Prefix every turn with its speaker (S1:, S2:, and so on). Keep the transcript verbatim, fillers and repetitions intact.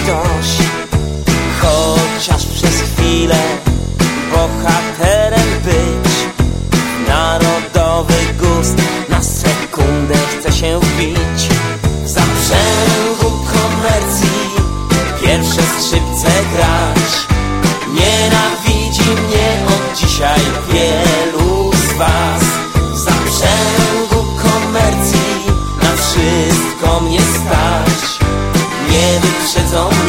S1: ktoś, chociaż przez chwilę bohaterem być. Narodowy gust na sekundę chce się wbić. W zaprzęgu komercji pierwsze skrzypce grać. Nienawidzi mnie od dzisiaj wielu z was. W zaprzęgu komercji na wszystko mnie stać. Nie wyprzedzą